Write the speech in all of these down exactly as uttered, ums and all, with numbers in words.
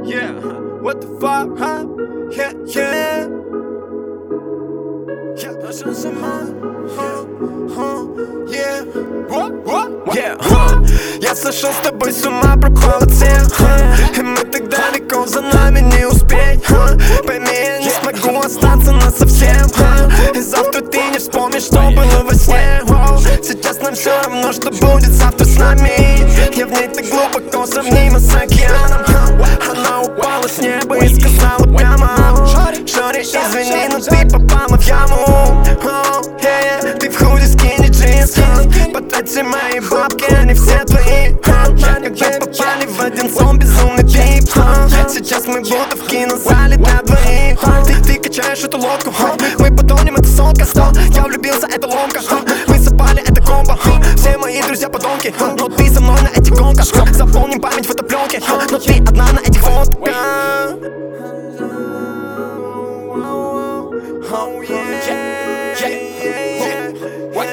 Yeah, what the fuck, huh? Yeah, yeah. Я нашел сама, huh, huh, yeah. What, what, yeah, huh. Я сошел с тобой с ума, пропал от всех, huh. И мы так далеко, за нами не успеть, huh. Пойми, я не смогу остаться насовсем, huh. И завтра ты не вспомнишь, что было во сне, oh. Сейчас нам все равно, что будет завтра с нами. Я в ней так глубоко сравнима с океаном, huh. Она упала с неба и сказала прямо: Шори, извини, но ты попала в яму, oh, yeah, yeah. Ты в худи, скини, джинс, huh. Потрати мои бабки, они все твои, huh. Когда попали в один сон, безумный тип, huh. Сейчас мы будто в кинозале для двоих, huh. Ты, ты качаешь эту лодку, huh. Мы потонем, это солка, сто. Я влюбился, это ломка, huh. Мы запали, это комбо, huh. Все мои друзья подонки, huh. Но ты со мной на этих гонках, huh. Заполним память фотопленки, huh. Но ты одна на этих фотках. Oh yeah, yeah, yeah, yeah. What?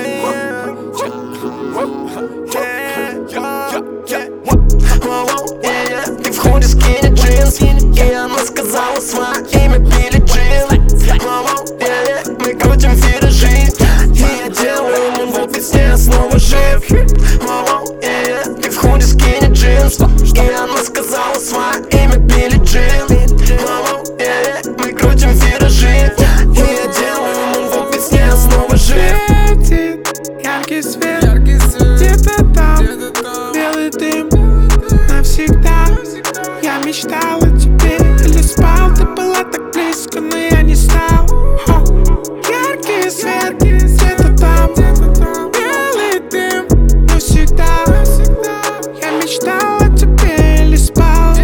Ты в худи, скини, джинс, и она сказала свое имя Билли Джин. Мы крутим виражи, и я делаю мунвок, ведь я снова жив. Ты в худи, скини, джинс, и она сказала свое имя Билли Джин. Мы крутим виражи, и я делаю мунвок, ведь я снова жив. Яркий свет, где-то там, белый дым навсегда. Я мечтал о тебе или спал, ты была так близко, но я не стал. Яркий свет, где-то там, белый дым навсегда. Я мечтал о тебе или спал.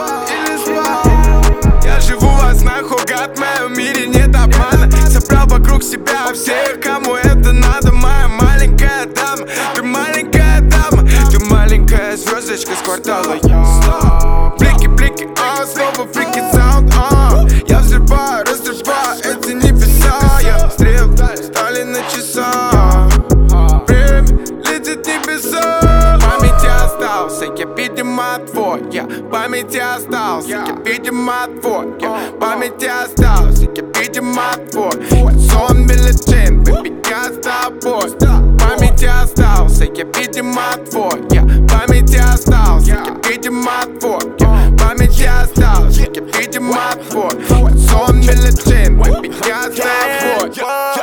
Я живу во снах, угад, в моем мире нет обмана. Собрал вокруг себя всех, кому это надо. Моя маленькая дама, ты маленькая дама, ты маленькая звездочка с квартала. Блики, блики, а, снова фрики саунд, а. Я взрываю, разрываю эти небеса. Я стрел стали на часах. Время летит небеса. В памяти остался, я, видимо, твой. Я в памяти остался, я, видимо, твой. Я в памяти остался, я, видимо, твой. Сон Билли Джин, baby, я с тобой. В памяти остался, я, видимо, твой. Я в памяти остался, я, видимо, твой. Я в памяти остался, я, видимо, твой. Сон Билли Джин, baby, я с тобой.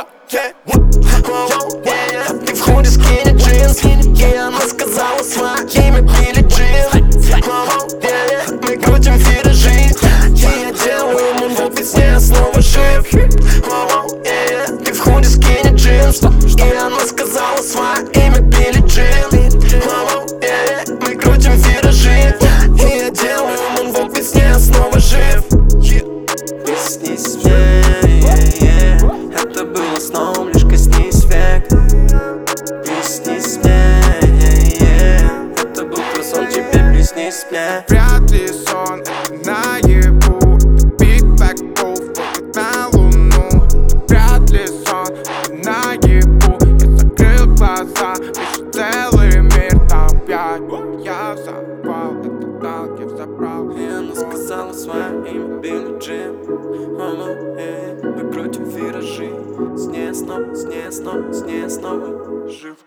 Ты в худи, скини, джинс, и она сказала свое имя Билли Джин. Мы крутим виражи, и я делаю мунвок, ведь я снова жив. Ты в худи, скини, джинс, и она сказала свое имя Билли Джин. Мы крутим виражи, и я делаю мунвок, ведь я снова жив. Приснись мне, это было сном, лишь коснись век. Приснись мне, это был твой сон, теперь приснись мне. Вряд ли сон, это наяву. Это Big Black Wolf, вот на луну. Вряд ли сон, это наяву. Я закрыл глаза, вижу целый мир, там пять. Я забрал, это танк, я забрал. И она сказала свое имя Билли Джин. Мы крутим виражи, с ней снова, с ней снова, с ней снова жив.